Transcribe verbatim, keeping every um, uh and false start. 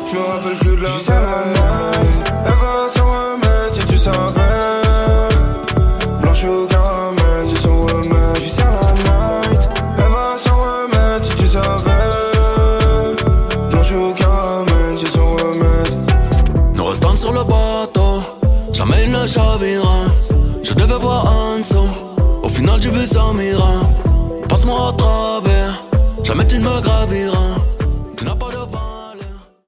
Je me rappelle plus de la veille. Elle va s'en remettre si tu savais. Blanche au caramel, c'est son remède. Je vis à la night. Elle va s'en remettre si tu savais. Blanche au caramel, c'est son remède. Nous restons sur le bateau, jamais il ne chavira. Je devais voir en dessous, au final j'ai vu Samira. Passe-moi à travers, jamais tu ne me graviras. Tu n'as pas de